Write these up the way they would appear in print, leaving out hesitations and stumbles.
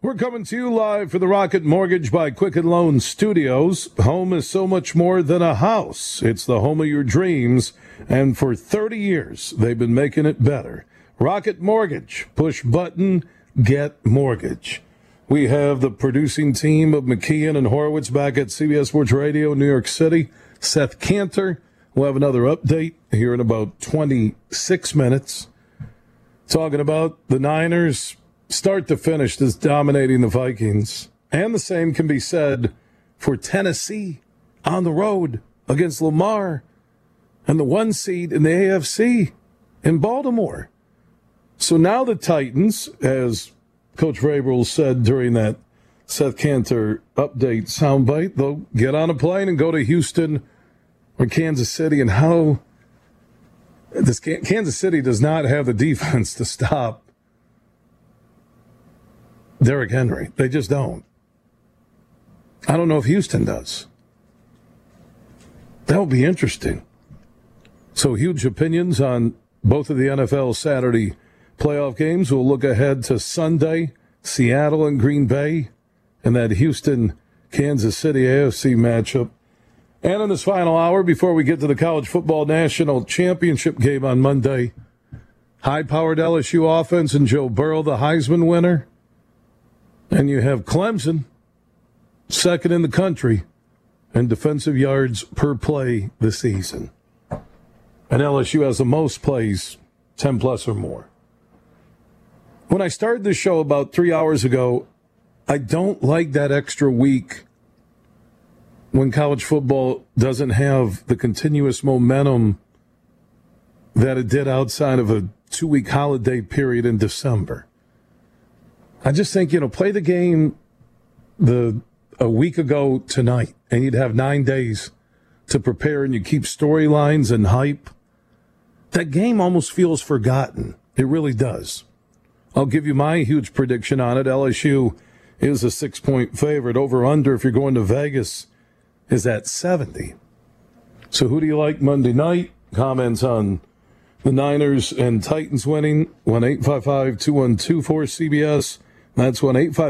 We're coming to you live for the Rocket Mortgage by Quicken Loans Studios. Home is so much more than a house. It's the home of your dreams, and for 30 years, they've been making it better. Rocket Mortgage. Push button, get mortgage. We have the producing team of McKeon and Horowitz back at CBS Sports Radio, New York City. Seth Cantor will have another update here in about 26 minutes. Talking about the Niners, start to finish, just dominating the Vikings. And the same can be said for Tennessee on the road against Lamar and the 1 seed in the AFC in Baltimore. So now the Titans, as Coach Vrabel said during that Seth Cantor update soundbite, they'll get on a plane and go to Houston or Kansas City. And how this Kansas City does not have the defense to stop Derrick Henry. They just don't. I don't know if Houston does. That will be interesting. So huge opinions on both of the NFL Saturday playoff games. We'll look ahead to Sunday, Seattle and Green Bay, and that Houston-Kansas City AFC matchup. And in this final hour, before we get to the College Football National Championship game on Monday, high-powered LSU offense and Joe Burrow, the Heisman winner. And you have Clemson, second in the country in defensive yards per play this season. And LSU has the most plays, 10-plus or more. When I started this show about 3 hours ago, I don't like that extra week when college football doesn't have the continuous momentum that it did outside of a 2-week holiday period in December. I just think, play the game a week ago tonight, and you'd have 9 days to prepare, and you keep storylines and hype. That game almost feels forgotten. It really does. I'll give you my huge prediction on it. LSU is a 6-point favorite. Over-under, if you're going to Vegas, is at 70. So who do you like Monday night? Comments on the Niners and Titans winning. 1-855-212-4CBS. That's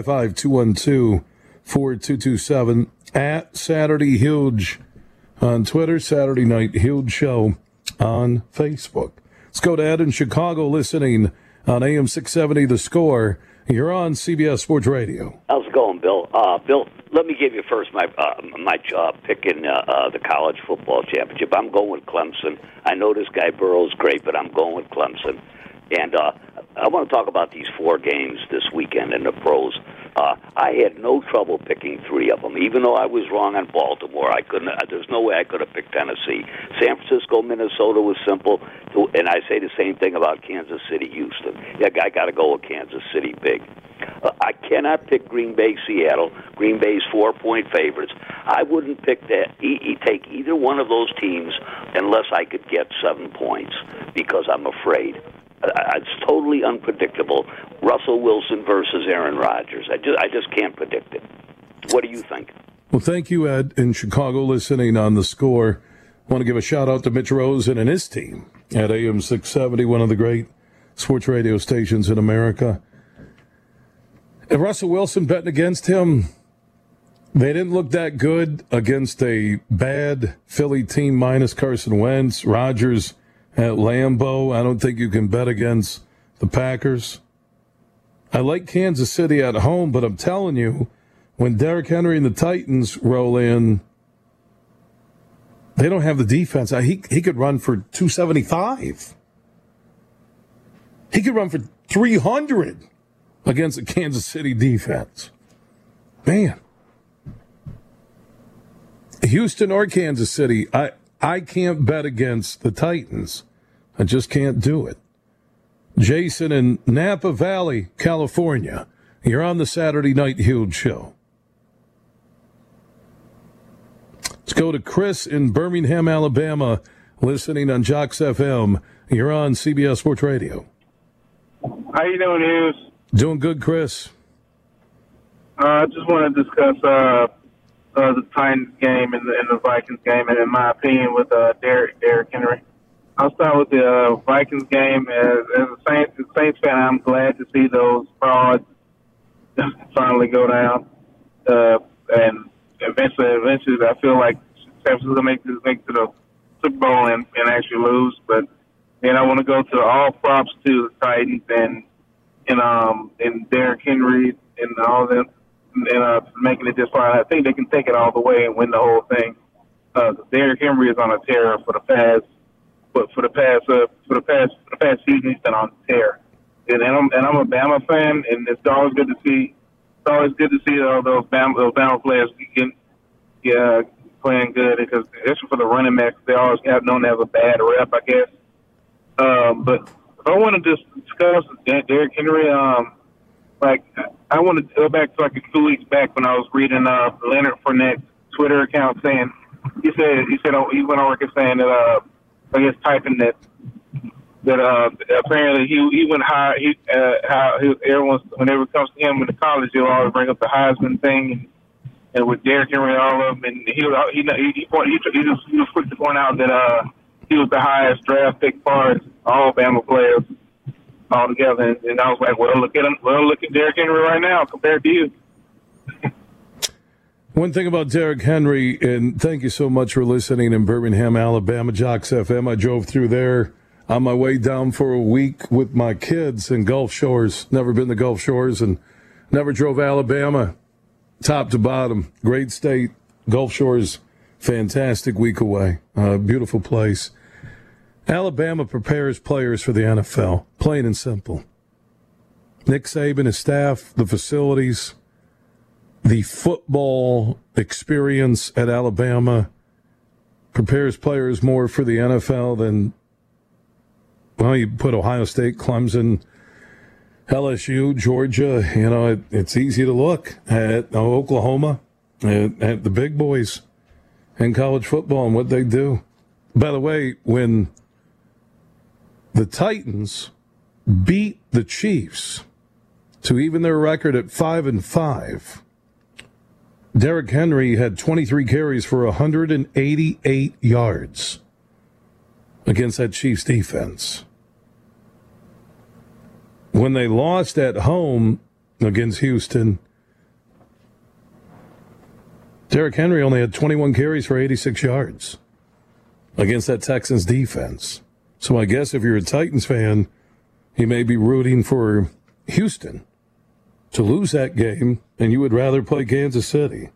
1-855-212-4227. At Saturday Huge on Twitter. Saturday Night Huge Show on Facebook. Let's go to Ed in Chicago listening on AM 670 The Score. You're on CBS Sports Radio. How's it going, Bill? Bill, let me give you first my pick in the college football championship. I'm going with Clemson. I know this guy Burrow's great, but I'm going with Clemson. And I want to talk about these 4 games this weekend in the pros. I had no trouble picking 3 of them, even though I was wrong on Baltimore. I couldn't. There's no way I could have picked Tennessee. San Francisco, Minnesota was simple, and I say the same thing about Kansas City, Houston. Yeah, I got to go with Kansas City big. I cannot pick Green Bay, Seattle. Green Bay's 4-point favorites. I wouldn't pick that. Take either one of those teams unless I could get 7 points, because I'm afraid. It's totally unpredictable. Russell Wilson versus Aaron Rodgers. I just can't predict it. What do you think? Well, thank you, Ed, in Chicago, listening on The Score. I want to give a shout-out to Mitch Rosen and his team at AM 670, one of the great sports radio stations in America. And Russell Wilson betting against him, they didn't look that good against a bad Philly team minus Carson Wentz. Rodgers at Lambeau, I don't think you can bet against the Packers. I like Kansas City at home, but I'm telling you, when Derrick Henry and the Titans roll in, they don't have the defense. He could run for 275. He could run for 300 against the Kansas City defense. Man. Houston or Kansas City, I can't bet against the Titans. I just can't do it. Jason in Napa Valley, California. You're on the Saturday Night Huge Show. Let's go to Chris in Birmingham, Alabama, listening on Jocks FM. You're on CBS Sports Radio. How you doing, Hughes? Doing good, Chris. I just want to discuss the Titans game and the Vikings game, and in my opinion, with Derrick Henry. I'll start with the Vikings game. As a Saints fan, I'm glad to see those frauds finally go down. And eventually, I feel like San Francisco make to the Super Bowl and actually lose. But then I want to go to all props to the Titans and Derrick Henry and all them and making it this far. I think they can take it all the way and win the whole thing. Derrick Henry is on a tear for the past season. He's been on a tear, and I'm a Bama fan, and it's always good to see. It's always good to see all those Bama players playing good, because especially for the running backs, they always have known to have a bad rep, I guess. But if I want to just discuss Derrick Henry, I want to go back to like a 2 weeks back when I was reading Leonard Fournette's Twitter account saying he went on record saying that I guess typing that apparently he went high. Everyone's, whenever it comes to him in the college, he'll always bring up the Heisman thing, and with Derrick Henry and all of them, and he was quick to point out that he was the highest draft pick far as all Bama players all together, and I was like, well, look at Derrick Henry right now compared to you. One thing about Derrick Henry, and thank you so much for listening in Birmingham, Alabama, Jocks FM. I drove through there on my way down for a week with my kids in Gulf Shores. Never been to Gulf Shores and never drove Alabama top to bottom. Great state. Gulf Shores, fantastic week away. Beautiful place. Alabama prepares players for the NFL, plain and simple. Nick Saban, his staff, the facilities, the football experience at Alabama prepares players more for the NFL than, well, you put Ohio State, Clemson, LSU, Georgia. It's easy to look at Oklahoma, at the big boys in college football and what they do. By the way, when the Titans beat the Chiefs to even their record at 5-5, Derrick Henry had 23 carries for 188 yards against that Chiefs defense. When they lost at home against Houston, Derrick Henry only had 21 carries for 86 yards against that Texans defense. So I guess if you're a Titans fan, you may be rooting for Houston to lose that game, and you would rather play Kansas City.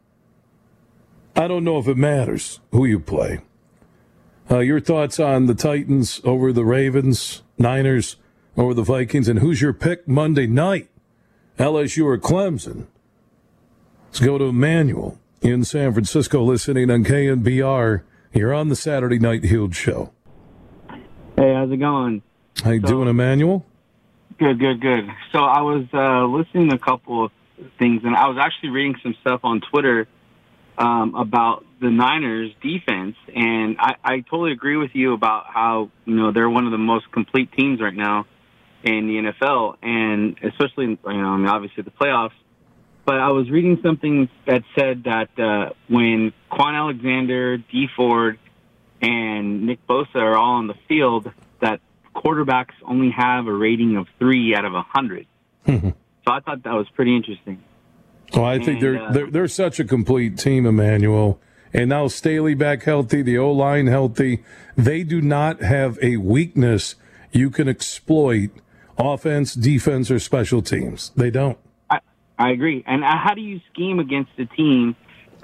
I don't know if it matters who you play. Your thoughts on the Titans over the Ravens, Niners over the Vikings, and who's your pick Monday night, LSU or Clemson? Let's go to Emmanuel in San Francisco listening on KNBR. You're on the Saturday Night Huge Show. Hey, how's it going? How you doing, Emmanuel? Good. So I was listening to a couple of things, and I was actually reading some stuff on Twitter about the Niners defense, and I totally agree with you about how, they're one of the most complete teams right now in the NFL, and especially, obviously the playoffs. But I was reading something that said that when Quan Alexander, Dee Ford, and Nick Bosa are all on the field, that quarterbacks only have a rating of 3 out of 100. So I thought that was pretty interesting. Well, I think they're such a complete team, Emmanuel. And now Staley back healthy, the O-line healthy. They do not have a weakness you can exploit, offense, defense, or special teams. They don't. I agree. And how do you scheme against a team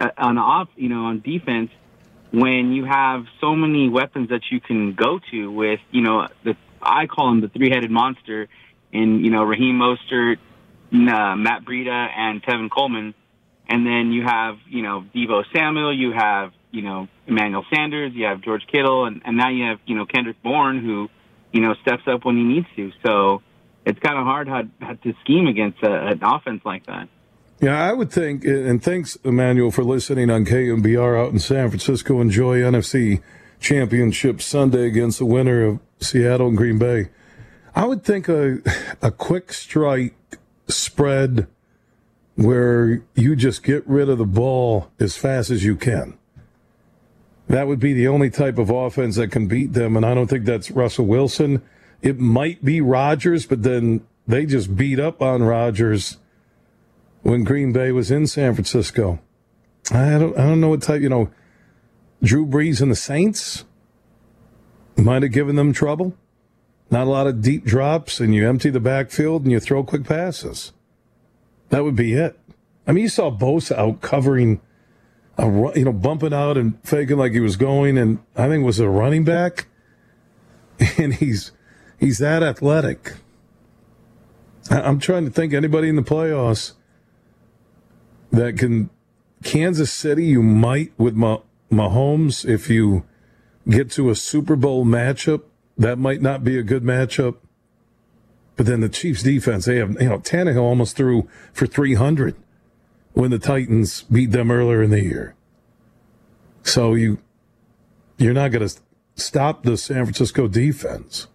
on defense when you have so many weapons that you can go to with, I call him the three-headed monster in, Raheem Mostert, Matt Breida, and Tevin Coleman. And then you have, Deebo Samuel, you have, Emmanuel Sanders, you have George Kittle, and now you have, Kendrick Bourne, who, steps up when he needs to. So it's kind of hard how to scheme against an offense like that. Yeah, I would think, and thanks, Emmanuel, for listening on KMBR out in San Francisco. Enjoy NFC Championship Sunday against the winner of Seattle and Green Bay. I would think a quick strike spread where you just get rid of the ball as fast as you can. That would be the only type of offense that can beat them, and I don't think that's Russell Wilson. It might be Rodgers, but then they just beat up on Rodgers when Green Bay was in San Francisco. I don't know what type, Drew Brees and the Saints might have given them trouble. Not a lot of deep drops, and you empty the backfield and you throw quick passes. That would be it. I mean, you saw Bosa out covering, bumping out and faking like he was going, and I think it was a running back, and he's that athletic. I'm trying to think anybody in the playoffs that can. Kansas City, you might with Mahomes if you get to a Super Bowl matchup. That might not be a good matchup. But then the Chiefs defense, they have, Tannehill almost threw for 300 when the Titans beat them earlier in the year. So you're not going to stop the San Francisco defense.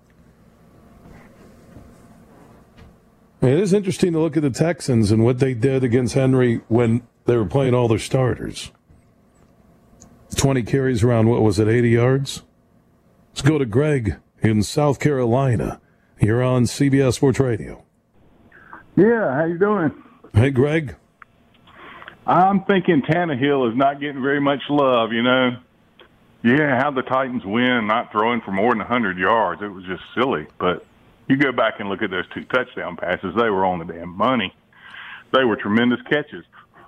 It is interesting to look at the Texans and what they did against Henry when they were playing all their starters. 20 carries around, 80 yards? Let's go to Greg in South Carolina. You're on CBS Sports Radio. Yeah, how you doing? Hey, Greg. I'm thinking Tannehill is not getting very much love, Yeah, how the Titans win not throwing for more than 100 yards. It was just silly. But you go back and look at those 2 touchdown passes. They were on the damn money. They were tremendous catches.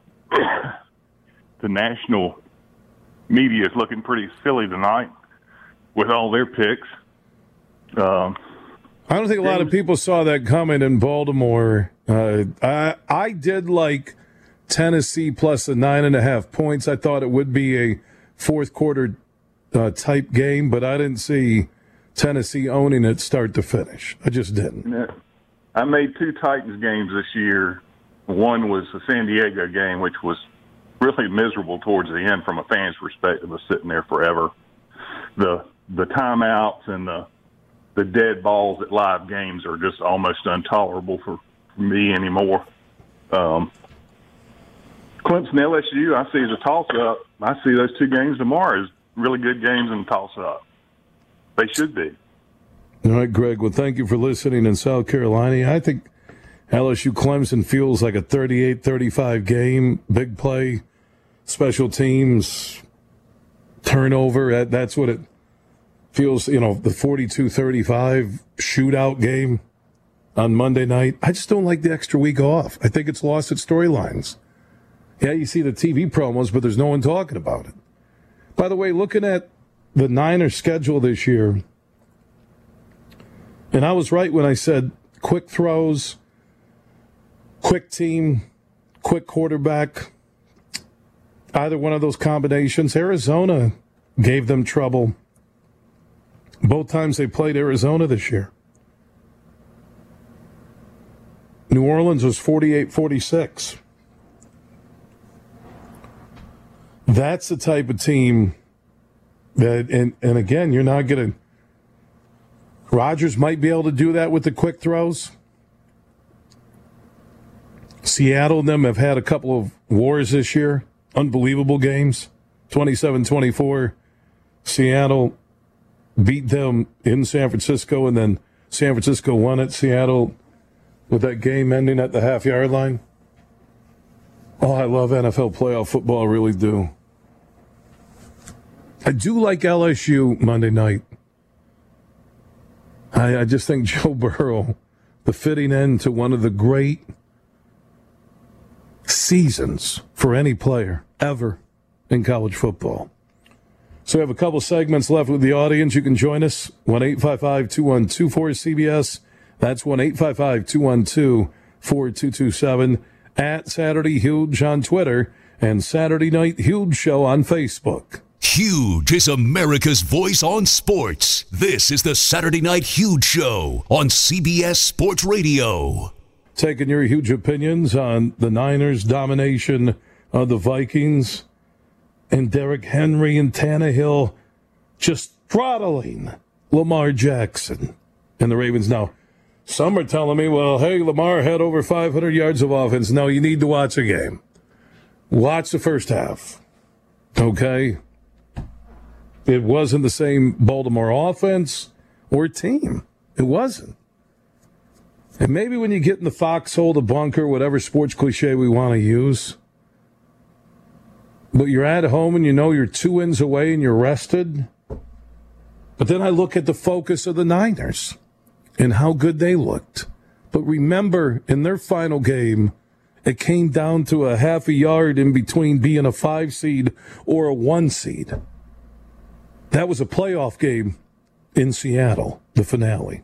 The national media is looking pretty silly tonight with all their picks. I don't think a lot of people saw that coming in Baltimore. I did like Tennessee plus the 9.5 points. I thought it would be a fourth quarter type game, but I didn't see Tennessee owning it start to finish. I just didn't. I made 2 Titans games this year. One was the San Diego game, which was really miserable towards the end from a fan's perspective of sitting there forever. The timeouts and the dead balls at live games are just almost intolerable for me anymore. Clemson LSU, I see as a toss-up. I see those 2 games tomorrow as really good games and toss-up. They should be. All right, Greg. Well, thank you for listening in South Carolina. I think LSU Clemson feels like a 38-35 game. Big play, special teams, turnover. That's what it feels, the 42-35 shootout game on Monday night. I just don't like the extra week off. I think it's lost its storylines. Yeah, you see the TV promos, but there's no one talking about it. By the way, looking at the Niners' schedule this year, and I was right when I said quick throws, quick team, quick quarterback, either one of those combinations. Arizona gave them trouble both times they played Arizona this year. New Orleans was 48-46. That's the type of team that, and again, you're not going to, Rodgers might be able to do that with the quick throws. Seattle and them have had a couple of wars this year, unbelievable games, 27-24. Seattle beat them in San Francisco, and then San Francisco won at Seattle with that game ending at the half-yard line. Oh, I love NFL playoff football, I really do. I do like LSU Monday night. I just think Joe Burrow, the fitting end to one of the great seasons for any player ever in college football. So we have a couple segments left with the audience. You can join us, 1-855-212-4CBS. That's 1-855-212-4227. At Saturday Huge on Twitter and Saturday Night Huge Show on Facebook. Huge is America's voice on sports. This is the Saturday Night Huge Show on CBS Sports Radio. Taking your huge opinions on the Niners' domination of the Vikings and Derrick Henry and Tannehill just throttling Lamar Jackson and the Ravens. Now, some are telling me, well, hey, Lamar had over 500 yards of offense. No, you need to watch a game. Watch the first half. Okay? It wasn't the same Baltimore offense or team. It wasn't. And maybe when you get in the foxhole, the bunker, whatever sports cliche we want to use, but you're at home and you know you're 2 wins away and you're rested. But then I look at the focus of the Niners and how good they looked. But remember, in their final game, it came down to a half a yard in between being a 5 seed or a 1 seed. That was a playoff game in Seattle, the finale.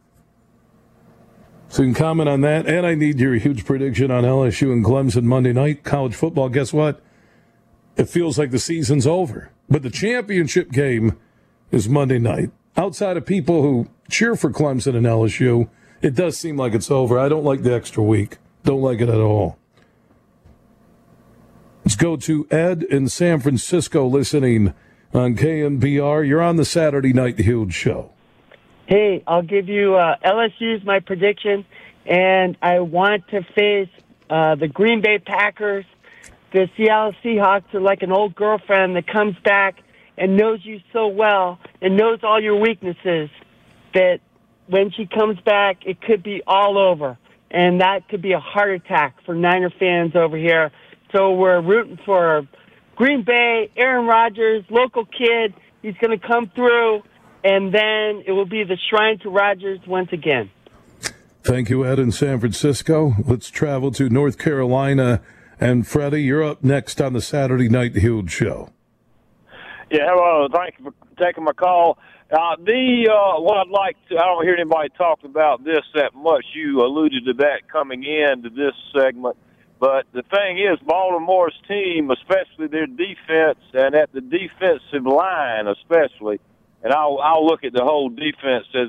So you can comment on that. And I need your huge prediction on LSU and Clemson Monday night. College football, guess what? It feels like the season's over. But the championship game is Monday night. Outside of people who cheer for Clemson and LSU, it does seem like it's over. I don't like the extra week. Don't like it at all. Let's go to Ed in San Francisco listening on KNBR. You're on the Saturday Night Huge Show. Hey, I'll give you LSU's my prediction, and I want to face the Green Bay Packers. The Seattle Seahawks are like an old girlfriend that comes back and knows you so well and knows all your weaknesses that when she comes back, it could be all over. And that could be a heart attack for Niner fans over here. So we're rooting for Green Bay, Aaron Rodgers, local kid. He's going to come through, and then it will be the shrine to Rodgers once again. Thank you, Ed in San Francisco. Let's travel to North Carolina. And Freddie, you're up next on the Saturday Night Huge Show. Yeah, hello. Thank you for taking my call. What I'd like to, I don't hear anybody talking about this that much. You alluded to that coming into this segment. But the thing is, Baltimore's team, especially their defense, and at the defensive line especially, and I'll look at the whole defense as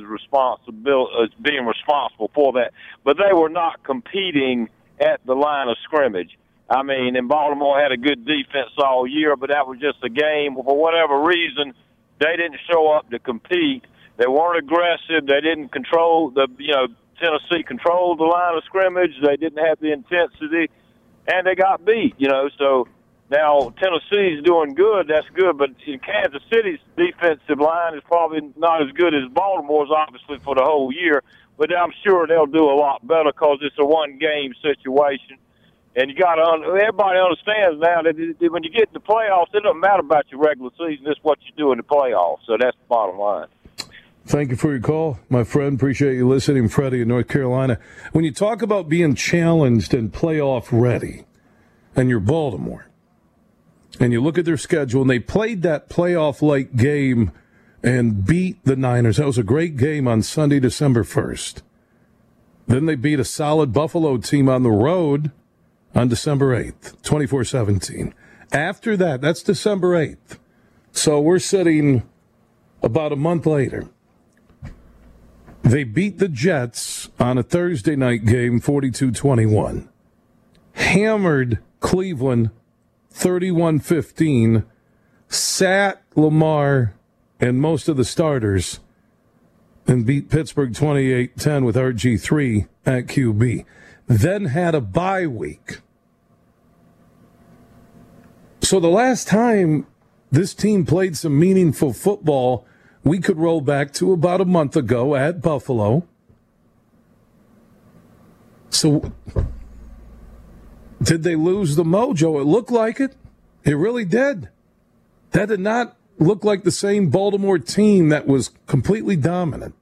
being responsible for that. But they were not competing at the line of scrimmage. I mean, and Baltimore had a good defense all year, but that was just a game. For whatever reason, they didn't show up to compete. They weren't aggressive. They didn't control Tennessee controlled the line of scrimmage. They didn't have the intensity, and they got beat, So now Tennessee's doing good. That's good. But in Kansas City's defensive line is probably not as good as Baltimore's, obviously, for the whole year. But I'm sure they'll do a lot better because it's a one-game situation. And everybody understands now that when you get in the playoffs, it doesn't matter about your regular season. It's what you do in the playoffs. So that's the bottom line. Thank you for your call, my friend. Appreciate you listening, Freddie in North Carolina. When you talk about being challenged and playoff ready, and you're Baltimore, and you look at their schedule, and they played that playoff-like game and beat the Niners. That was a great game on Sunday, December 1st. Then they beat a solid Buffalo team on the road on December 8th, 24-17. After that, that's December 8th. So we're sitting about a month later. They beat the Jets on a Thursday night game, 42-21. Hammered Cleveland 31-15. Sat Lamar and most of the starters and beat Pittsburgh 28-10 with RG3 at QB. Then had a bye week. So the last time this team played some meaningful football, we could roll back to about a month ago at Buffalo. So did they lose the mojo? It looked like it. It really did. That did not look like the same Baltimore team that was completely dominant.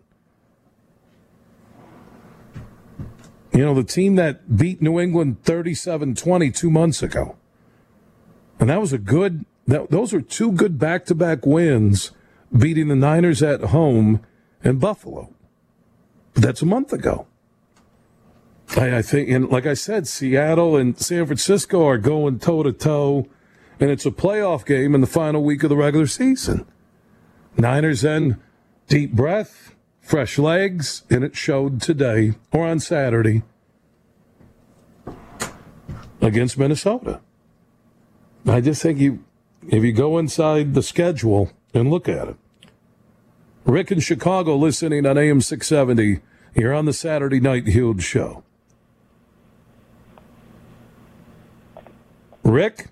The team that beat New England 37-20 2 months ago. And that was those were two good back-to-back wins, beating the Niners at home and Buffalo. But that's a month ago. I think, and like I said, Seattle and San Francisco are going toe-to-toe, and it's a playoff game in the final week of the regular season. Niners then, deep breath, fresh legs, and it showed today, or on Saturday, against Minnesota. I just think if you go inside the schedule and look at it. Rick in Chicago listening on AM 670. You're on the Saturday Night Huge Show. Rick?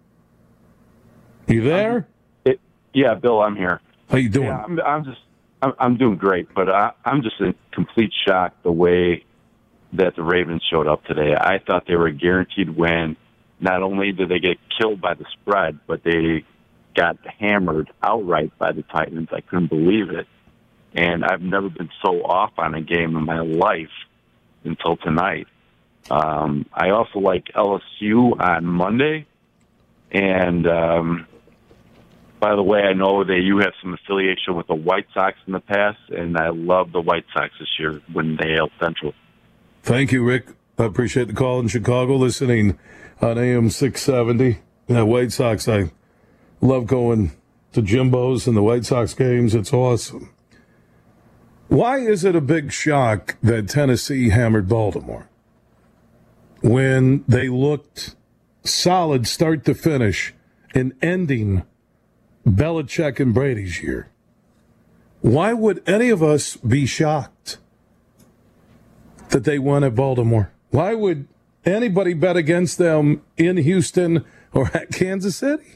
You there? Yeah, Bill, I'm here. How you doing? Yeah, I'm doing great, but I'm just in complete shock the way that the Ravens showed up today. I thought they were a guaranteed win. Not only did they get killed by the spread, but they got hammered outright by the Titans. I couldn't believe it. And I've never been so off on a game in my life until tonight. I also like LSU on Monday. And by the way, I know that you have some affiliation with the White Sox in the past, and I love the White Sox this year when they hail Central. Thank you, Rick. I appreciate the call in Chicago, listening on AM 670. White Sox, I love going to Jimbo's and the White Sox games. It's awesome. Why is it a big shock that Tennessee hammered Baltimore when they looked solid start to finish in ending Belichick and Brady's year? Why would any of us be shocked that they won at Baltimore? Why would anybody bet against them in Houston or at Kansas City?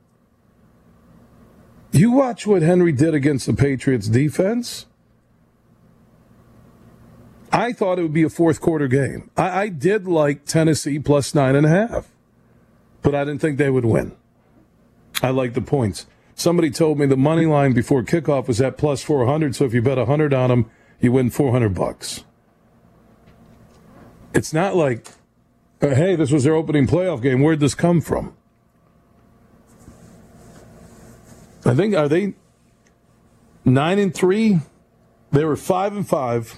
You watch what Henry did against the Patriots defense. I thought it would be a fourth quarter game. I did like Tennessee plus 9.5, but I didn't think they would win. I like the points. Somebody told me the money line before kickoff was at plus 400, so if you bet 100 on them, you win $400. It's not like, hey, this was their opening playoff game. Where'd this come from? I think, are they 9-3? They were 5-5.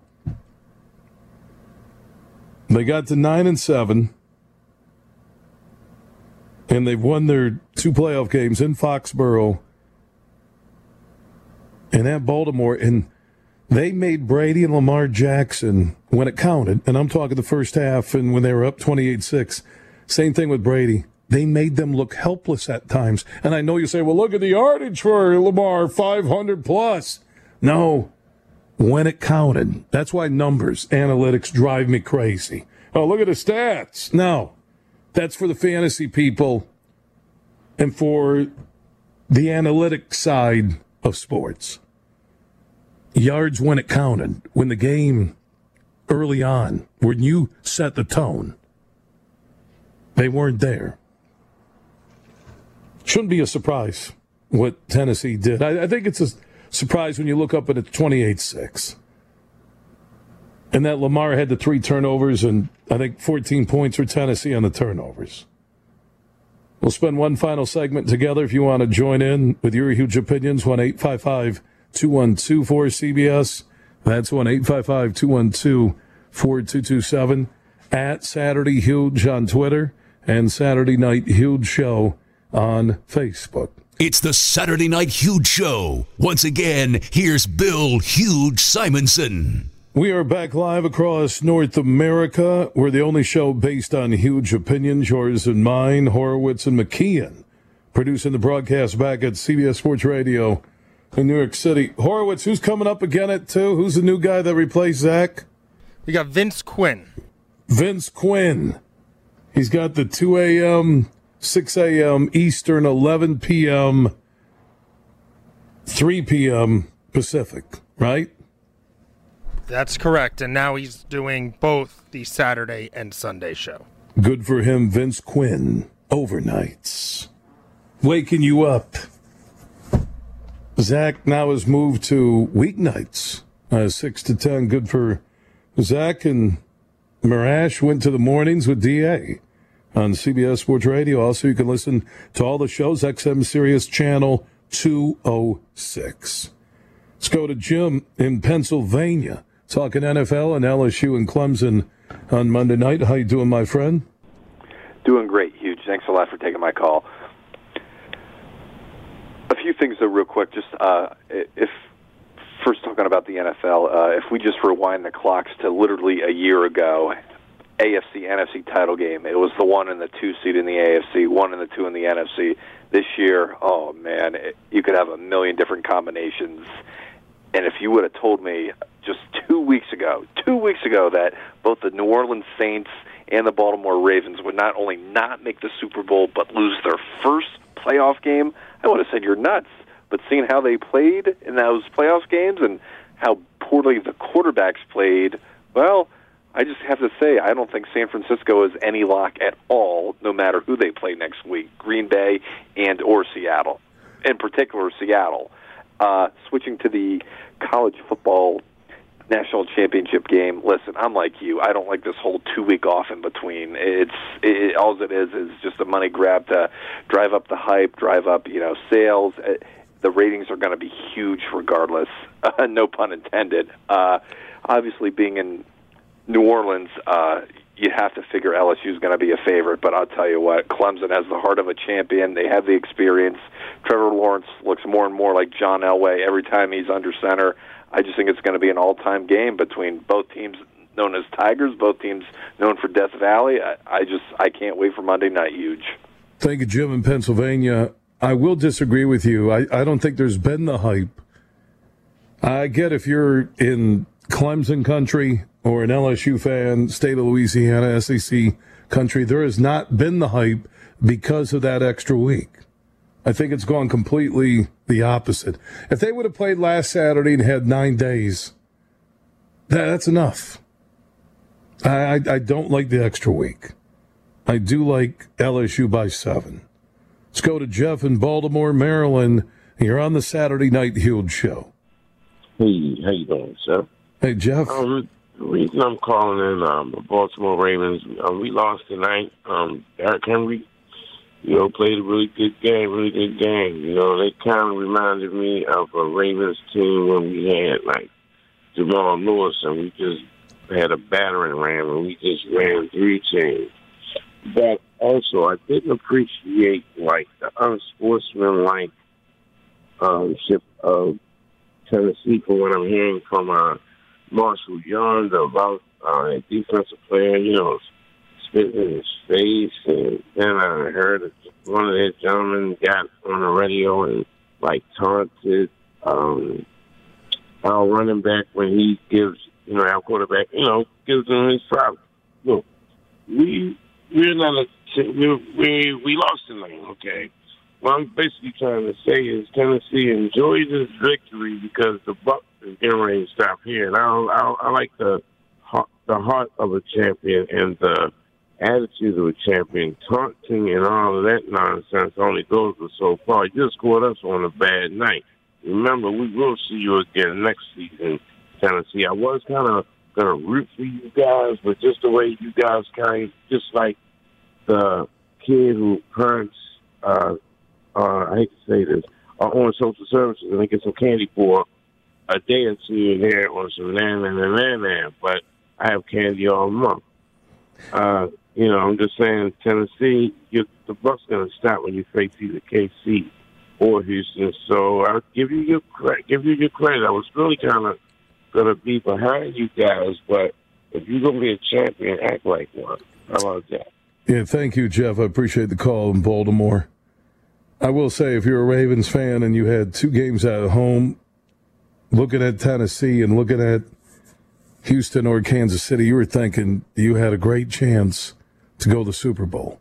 They got to 9-7. And they've won their 2 playoff games in Foxborough and at Baltimore. And they made Brady and Lamar Jackson, when it counted, and I'm talking the first half and when they were up 28-6, same thing with Brady. They made them look helpless at times. And I know you say, well, look at the yardage for Lamar, 500 plus. No, when it counted. That's why numbers, analytics drive me crazy. Oh, look at the stats. No. That's for the fantasy people and for the analytic side of sports. Yards when it counted, when the game early on, when you set the tone, they weren't there. Shouldn't be a surprise what Tennessee did. I think it's a surprise when you look up at it 28-6. And that Lamar had the 3 turnovers and I think 14 points for Tennessee on the turnovers. We'll spend one final segment together. If you want to join in with your huge opinions, 1-855-212-4CBS. That's 1-855-212-4227. At Saturday Huge on Twitter and Saturday Night Huge Show on Facebook. It's the Saturday Night Huge Show. Once again, here's Bill Huge Simonson. We are back live across North America. We're the only show based on huge opinions, yours and mine, Horowitz and McKeon, producing the broadcast back at CBS Sports Radio in New York City. Horowitz, who's coming up again at 2? Who's the new guy that replaced Zach? We got Vince Quinn. Vince Quinn. He's got the 2 a.m., 6 a.m. Eastern, 11 p.m., 3 p.m. Pacific, right? That's correct, and now he's doing both the Saturday and Sunday show. Good for him, Vince Quinn. Overnights. Waking you up. Zach now has moved to weeknights, 6 to 10. Good for Zach. And Marash went to the mornings with DA on CBS Sports Radio. Also, you can listen to all the shows, XM Sirius Channel 206. Let's go to Jim in Pennsylvania, talking NFL and LSU and Clemson on Monday night. How you doing, my friend? Doing great, Huge. Thanks a lot for taking my call. A few things, though, real quick. Just if first talking about the NFL, if we just rewind the clocks to literally a year ago, AFC, NFC title game. It was the 1 and the 2 seed in the AFC, 1 and the 2 in the NFC. This year, oh, man, you could have a million different combinations. And if you would have told me just 2 weeks ago that both the New Orleans Saints and the Baltimore Ravens would not only not make the Super Bowl but lose their first playoff game, I would have said you're nuts. But seeing how they played in those playoff games and how poorly the quarterbacks played, well, I just have to say, I don't think San Francisco is any lock at all, no matter who they play next week, Green Bay and or Seattle. In particular, Seattle. Switching to the college football national championship game, listen, I'm like you. I don't like this whole 2-week off in between. All it is just a money grab to drive up the hype, drive up, sales. The ratings are going to be huge regardless. No pun intended. Obviously, being in New Orleans, you have to figure LSU is going to be a favorite, but I'll tell you what, Clemson has the heart of a champion. They have the experience. Trevor Lawrence looks more and more like John Elway every time he's under center. I just think it's going to be an all-time game between both teams known as Tigers, both teams known for Death Valley. I can't wait for Monday night. Huge. Thank you, Jim in Pennsylvania. I will disagree with you. I don't think there's been the hype. I get if you're in Clemson country or an LSU fan, state of Louisiana, SEC country, there has not been the hype because of that extra week. I think it's gone completely the opposite. If they would have played last Saturday and had 9 days, that's enough. I don't like the extra week. I do like LSU by 7. Let's go to Jeff in Baltimore, Maryland. You're on the Saturday Night Huge Show. Hey, how you doing, sir? Hey, Jeff. The reason I'm calling in the Baltimore Ravens, we lost tonight. Derrick Henry, played a really good game. They kind of reminded me of a Ravens team when we had, Jamal Lewis, and we just had a battering ram, and we just ran 3 teams. But also, I didn't appreciate, the unsportsmanlike ship of Tennessee from what I'm hearing from Marshall Yard about a defensive player, spitting in his face. And then I heard one of their gentlemen got on the radio and, taunted our running back when he gives, our quarterback, gives him his props. Look, we lost tonight, okay? What I'm basically trying to say is Tennessee enjoy this victory because the Bucs is getting ready to stop here. And I like the heart of a champion and the attitude of a champion. Taunting and all of that nonsense only goes so far. You just caught us on a bad night. Remember, we will see you again next season, Tennessee. I was kind of going to root for you guys, but just the way you guys just like the kid who parents, I hate to say this, are on social services and they get some candy for a day or two in there on some land, but I have candy all month. I'm just saying, Tennessee, the Bucs going to stop when you face either KC or Houston. So I'll give you your credit. I was really kind of going to be behind you guys, but if you're going to be a champion, act like one. How about that? Yeah, thank you, Jeff. I appreciate the call in Baltimore. I will say, if you're a Ravens fan and you had 2 games at home, looking at Tennessee and looking at Houston or Kansas City, you were thinking you had a great chance to go to the Super Bowl.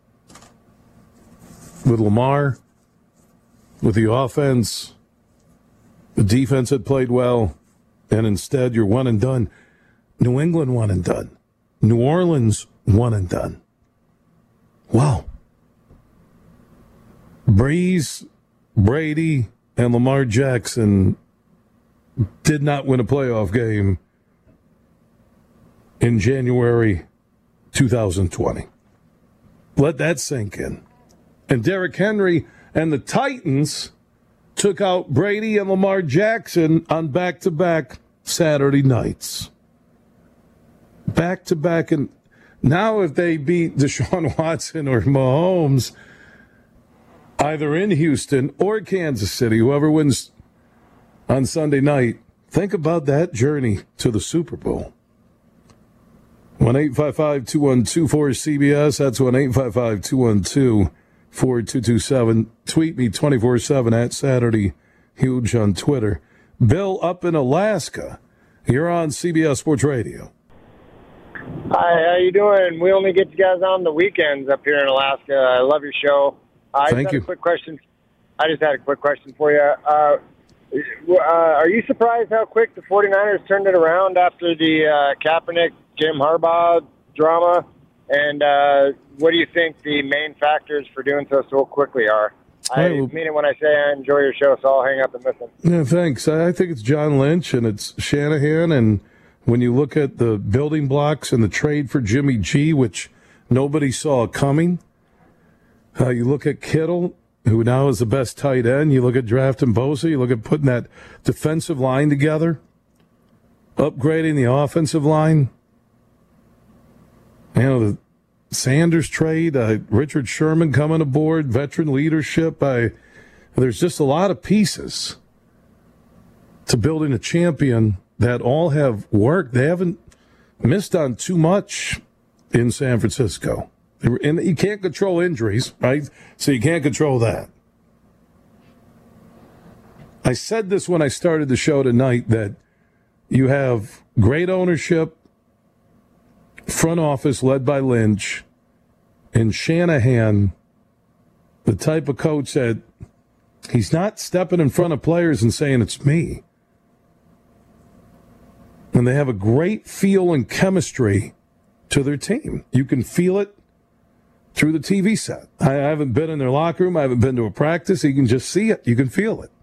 With Lamar, with the offense, the defense had played well, and instead you're one and done. New England one and done. New Orleans one and done. Wow. Breeze, Brady, and Lamar Jackson did not win a playoff game in January 2020. Let that sink in. And Derrick Henry and the Titans took out Brady and Lamar Jackson on back-to-back Saturday nights. Back-to-back. And now if they beat Deshaun Watson or Mahomes, either in Houston or Kansas City, whoever wins on Sunday night, think about that journey to the Super Bowl. 1-855-212-4CBS. That's 1-855-212-4227. Tweet me 24/7 at Saturday Huge on Twitter. Bill up in Alaska. You're on CBS Sports Radio. Hi, how you doing? We only get you guys on the weekends up here in Alaska. I love your show. Thank you. I just had a quick question for you. Are you surprised how quick the 49ers turned it around after the Kaepernick Jim Harbaugh drama? And what do you think the main factors for doing so quickly are? I mean it when I say I enjoy your show, so I'll hang up and listen. Yeah, thanks. I think it's John Lynch and it's Shanahan. And when you look at the building blocks and the trade for Jimmy G, which nobody saw coming, you look at Kittle, who now is the best tight end. You look at drafting Bosa. You look at putting that defensive line together, upgrading the offensive line. You know, the Sanders trade, Richard Sherman coming aboard, veteran leadership. There's just a lot of pieces to building a champion that all have worked. They haven't missed on too much in San Francisco. And you can't control injuries, right? So you can't control that. I said this when I started the show tonight, that you have great ownership, front office led by Lynch, and Shanahan, the type of coach that he's not stepping in front of players and saying, it's me. And they have a great feel and chemistry to their team. You can feel it through the TV set. I haven't been in their locker room. I haven't been to a practice. You can just see it. You can feel it.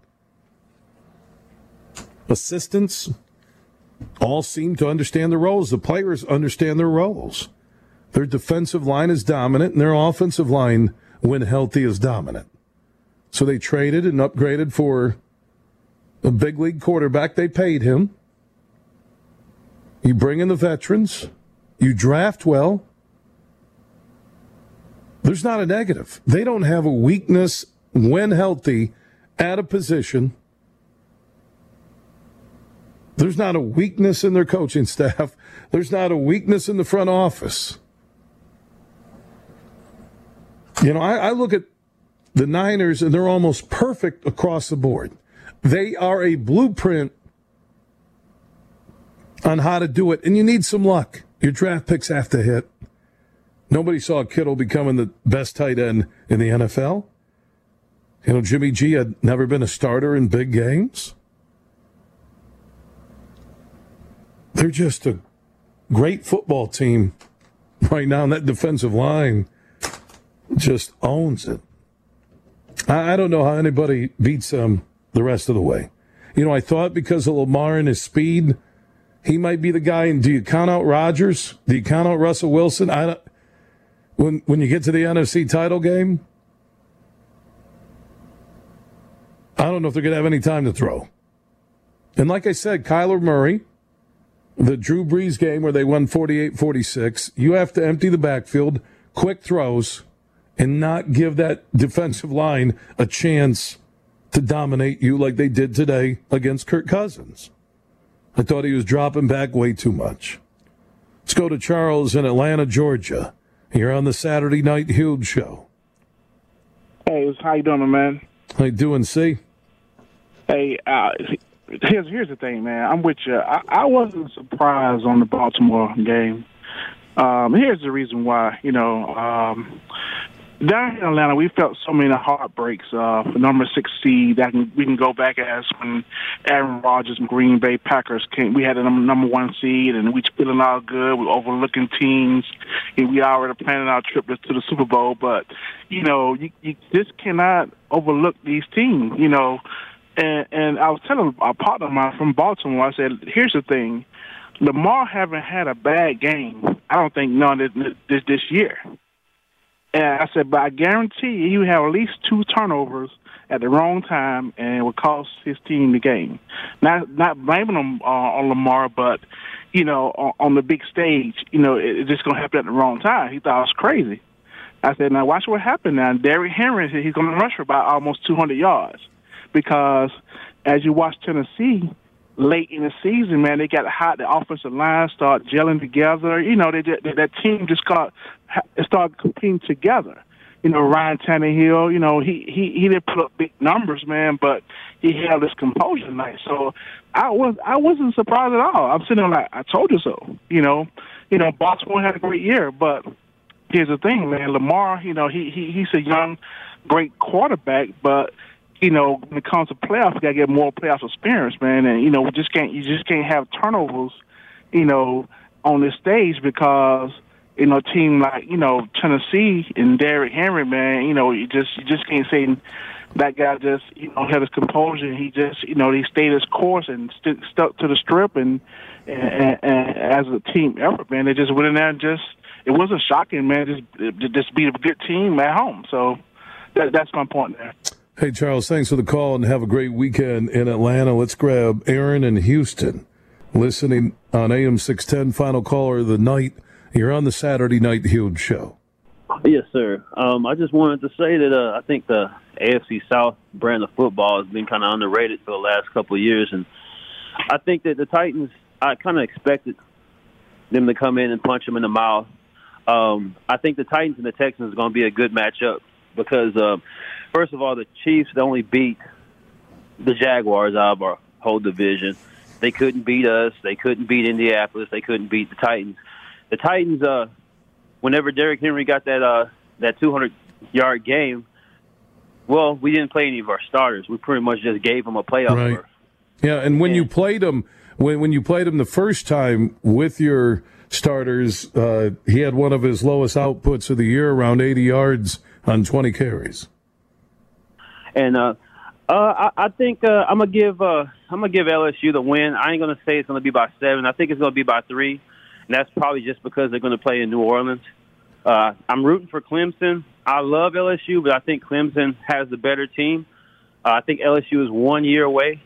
Assistants all seem to understand their roles. The players understand their roles. Their defensive line is dominant, and their offensive line, when healthy, is dominant. So they traded and upgraded for a big league quarterback. They paid him. You bring in the veterans. You draft well. There's not a negative. They don't have a weakness when healthy at a position. There's not a weakness in their coaching staff. There's not a weakness in the front office. You know, I look at the Niners, and they're almost perfect across the board. They are a blueprint on how to do it, and you need some luck. Your draft picks have to hit. Nobody saw Kittle becoming the best tight end in the NFL. You know, Jimmy G had never been a starter in big games. They're just a great football team right now, and that defensive line just owns it. I don't know how anybody beats them the rest of the way. You know, I thought because of Lamar and his speed, he might be the guy. And do you count out Rodgers? Do you count out Russell Wilson? When you get to the NFC title game, I don't know if they're going to have any time to throw. And like I said, Kyler Murray, the Drew Brees game where they won 48-46, you have to empty the backfield, quick throws, and not give that defensive line a chance to dominate you like they did today against Kirk Cousins. I thought he was dropping back way too much. Let's go to Charles in Atlanta, Georgia. You're on the Saturday Night Huge Show. Hey, how you doing, my man? How you doing, C? Hey, here's the thing, man. I'm with you. I wasn't surprised on the Baltimore game. Here's the reason why. You know, down here in Atlanta, we felt so many heartbreaks for number 6 seed. We can go back as when Aaron Rodgers and Green Bay Packers came. We had a number 1 seed, and we feeling all good. We're overlooking teams, and we already planning our trip to the Super Bowl. But, you know, you just cannot overlook these teams, you know. And I was telling a partner of mine from Baltimore, I said, here's the thing. Lamar haven't had a bad game, I don't think, none this year. And I said, but I guarantee you he would have at least 2 turnovers at the wrong time, and it would cost his team the game. Not blaming him on Lamar, but, you know, on the big stage, you know, it's just going to happen at the wrong time. He thought it was crazy. I said, now watch what happened now. Derrick Henry said he's going to rush for about almost 200 yards because as you watch Tennessee late in the season, man, they got hot. The offensive line started gelling together. You know, that team just started competing together. You know, Ryan Tannehill, you know, he didn't put up big numbers, man, but he held his composure tonight. So I wasn't surprised at all. I'm sitting there like, I told you so. You know, Baltimore had a great year, but here's the thing, man. Lamar, you know, he's a young, great quarterback, but you know, when it comes to playoffs, you got to get more playoff experience, man. And you know, you just can't have turnovers, you know, on this stage because, you know, a team like, you know, Tennessee and Derrick Henry, man, you know, you just can't say that guy just, you know, had his composure and he just, you know, he stayed his course and stuck to the strip and as a team effort, man, they just went in there and just, it wasn't shocking, man, just beat a good team at home. So that's my point there. Hey, Charles, thanks for the call and have a great weekend in Atlanta. Let's grab Aaron in Houston, listening on AM 610, final caller of the night. You're on the Saturday Night Huge Show. Yes, sir. I just wanted to say that I think the AFC South brand of football has been kind of underrated for the last couple of years. And I think that the Titans, I kind of expected them to come in and punch them in the mouth. I think the Titans and the Texans are going to be a good matchup because, first of all, the Chiefs only beat the Jaguars out of our whole division. They couldn't beat us. They couldn't beat Indianapolis. They couldn't beat the Titans. The Titans, whenever Derrick Henry got that 200-yard game, well, we didn't play any of our starters. We pretty much just gave them a playoff berth. Yeah, and when you played him, when you played him the first time with your starters, he had one of his lowest outputs of the year, around 80 yards on 20 carries. And I think I'm gonna give LSU the win. I ain't gonna say it's gonna be by 7. I think it's gonna be by 3, and that's probably just because they're gonna play in New Orleans. I'm rooting for Clemson. I love LSU, but I think Clemson has the better team. I think LSU is 1 year away.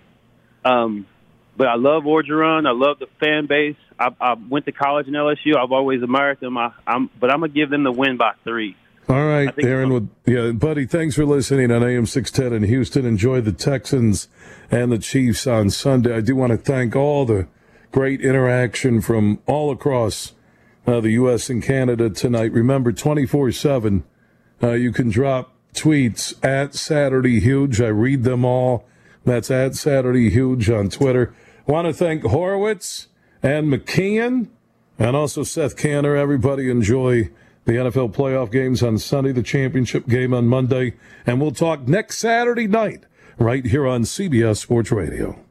But I love Orgeron. I love the fan base. I went to college in LSU. I've always admired them. But I'm going to give them the win by 3. All right, Aaron. Buddy, thanks for listening on AM 610 in Houston. Enjoy the Texans and the Chiefs on Sunday. I do want to thank all the great interaction from all across the U.S. and Canada tonight. Remember, 24/7, you can drop tweets at Saturday Huge. I read them all. That's at Saturday Huge on Twitter. Want to thank Horowitz and McKeon and also Seth Canner. Everybody enjoy the NFL playoff games on Sunday, the championship game on Monday. And we'll talk next Saturday night right here on CBS Sports Radio.